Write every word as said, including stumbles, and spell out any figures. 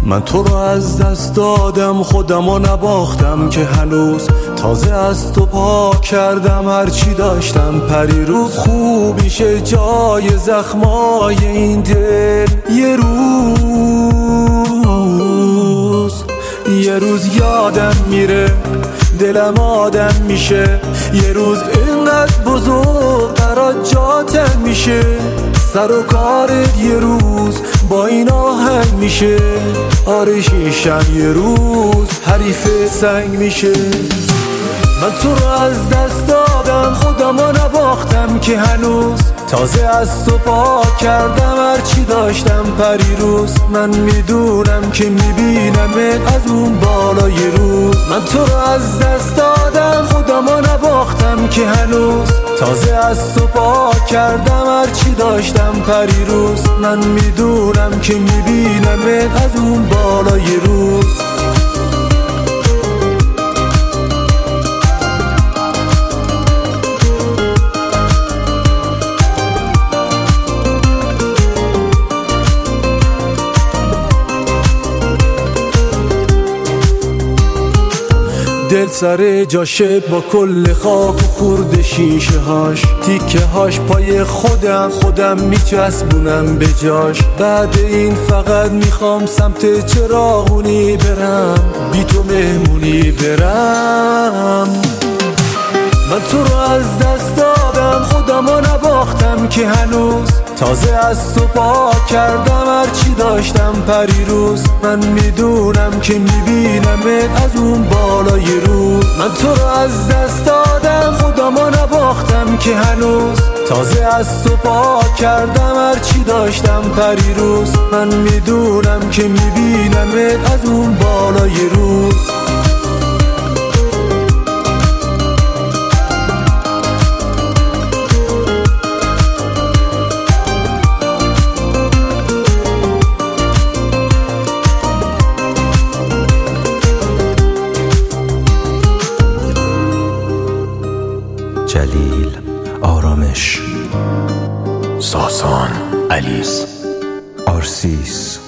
من تو رو از دست دادم، خودم رو نباختم که هنوز تازه از تو پاک کردم. هرچی داشتم پریروز خوب میشه جای زخمای این دل. یه روز یه روز یادم میره، دلم آدم میشه. یه روز اینقدر بزرگ قرار جاتم میشه. سر و کارت یه روز با این آهنگ میشه. آره شیشم یه روز حریف سنگ میشه. من تو رو از دست دادم، خودم رو نباختم که هنوز تازه از تو پاک کردم. هرچی داشتم پریروز من میدونم که میبینمت از اون بالای روز. من تو رو از دست دادم، خودم رو نباختم که هنوز تازه از تو پاک کردم. هرچی داشتم پریروز من میدونم که میبینمت از اون بالای روز. دل سر جاشه با کل خاک و خورد شیشه هاش. تیکه هاش پای خودم خودم میچسبونم به جاش. بعد این فقط میخوام سمت چراغونی برم، بی تو مهمونی برم. من تو رو از دست دادم، خودم رو نباختم که هنوز تازه از تو پاک کردم. هرچی داشتم پریروز من میدونم که میبینمت از اون بالای روز. من تو رو از دست دادم، خودم رو نباختم که هنوز تازه از تو پاک کردم. هرچی داشتم پریروز من میدونم که میبینمت از اون بالای روز. جلیل آرامش، ساسان علیس، آرسیس